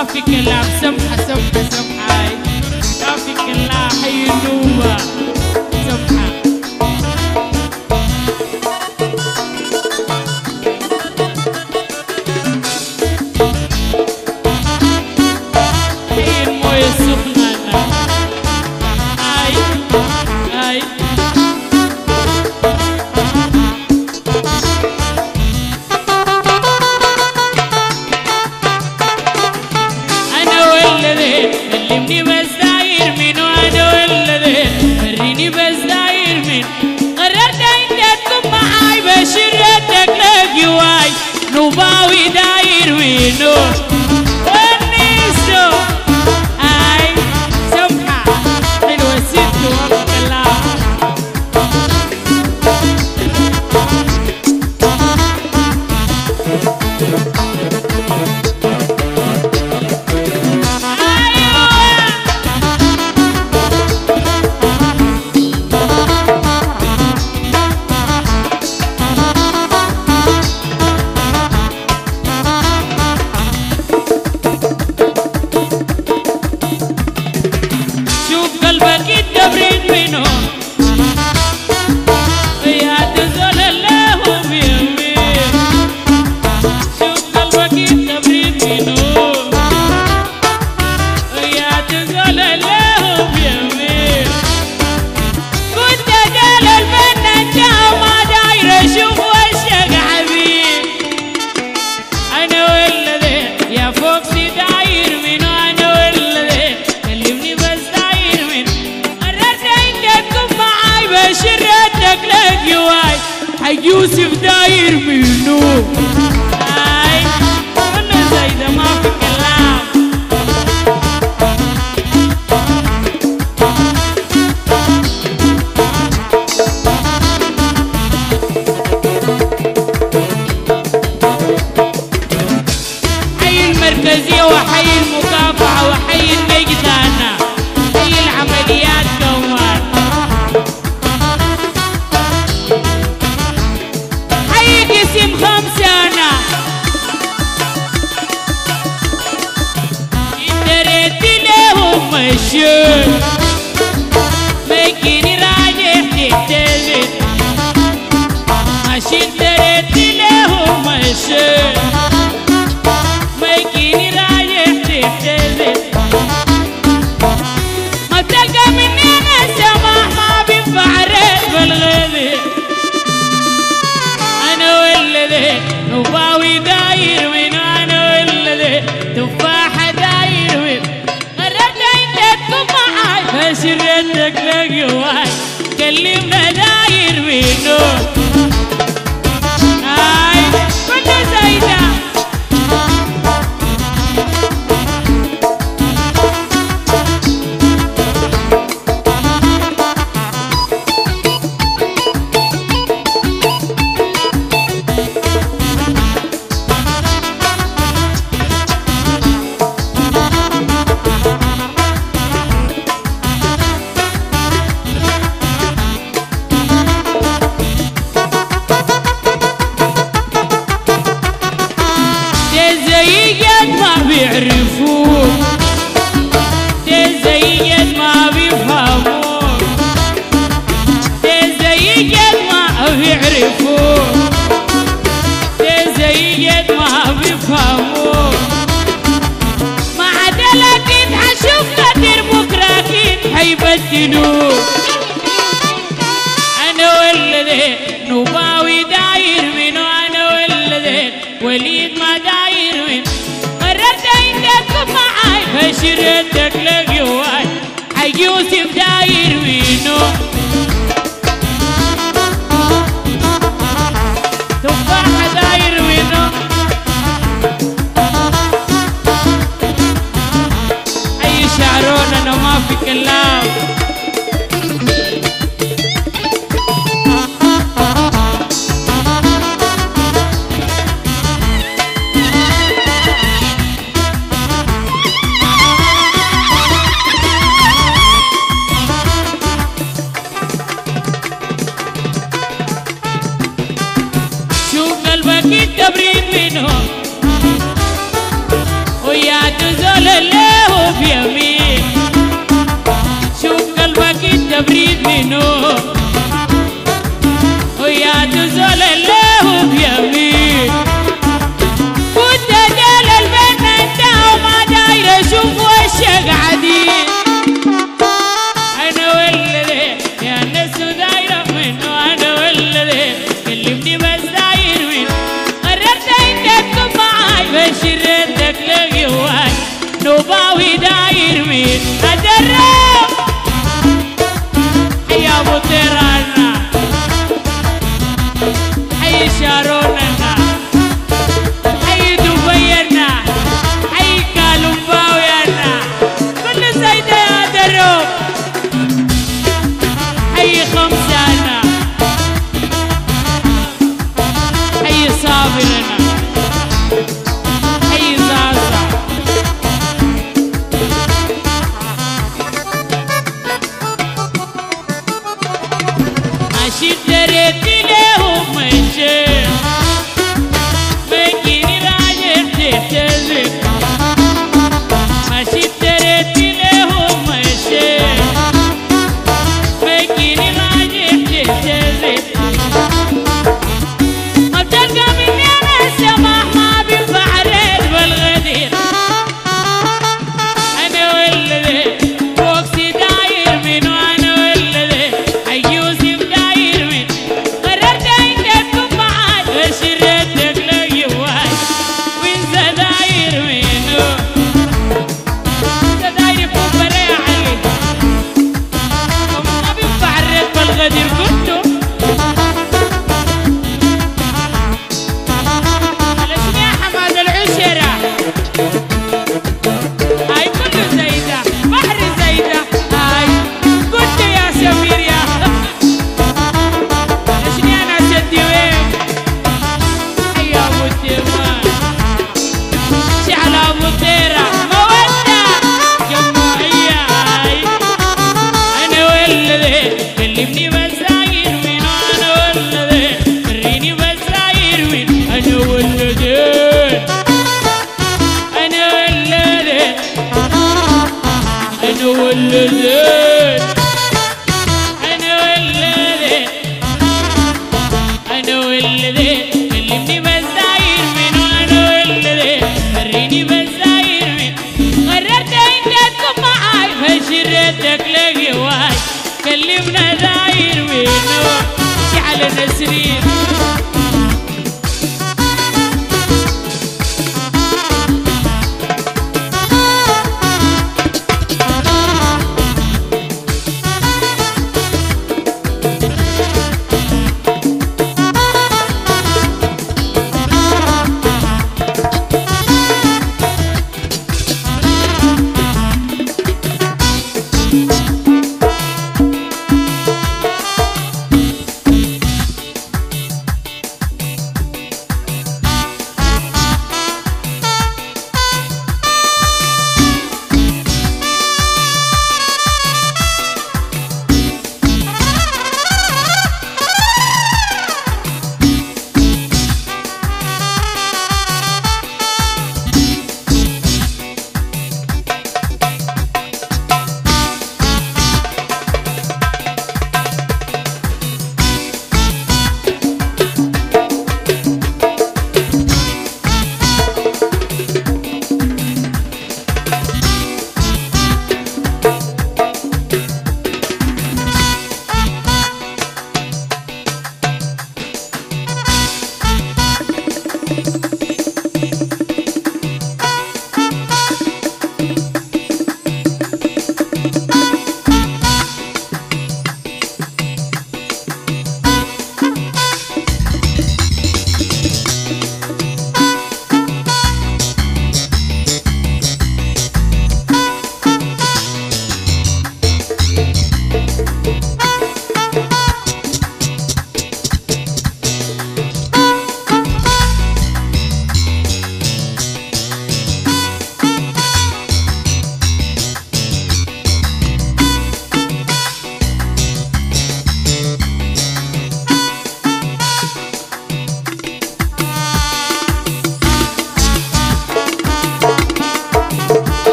ما في كلام. سمحة سمحة سمحة ما في كلام. حي النوبة سمحة. حي الموية السخنة هاي كلمني بس داير من وانا ولدي وريني بس داير من قررت انت تكون معاي بشرتك لك يواي نوباوي داير منو ونيسو هاي سمحة حلوة ست والله كلام. يوسف داير منو هاي كله زي ده ما في كلام. حي المركزية وحي المكافحة وحي الميدانة حي العمليات كمان. قسم 5 أنا اشتريت لهم الشوق مكيني راجع تحتاج عشان اشتريت لهم الشوق مكيني راجع تحتاج ما تلقى مني أنا سماح ما بينفع ريت بالغذي نوباوي داير من انا ولدي تفاحة داير من قررت انت تكون معاي فشرتك لك يواي كلمنا داير منو هاي كله زي ده. بيعرفوك تزيد ما بيفهموك تزيد ما بيعرفوك تزيد ما بيفهموك ما عدلك حشوف قدر بكره اكيد حيبدلوك. انا ولدي نوباوي داير منو انا ولدي وليد ما داير من قررت انت تكون معاي فشرتك لك يواي حي يوسف داير منو تفاحة داير منو حي شعرون انا ما في كلام. قلبك التبريد منهم ويا تزول أنا ولدت أنا ولدت أنا ولدت كلمني بالزاير منو أنا ولدت وريني بالزاير منو غررت عندكم معاي فشرتك لقواي كلمنا داير منو شعل نسرين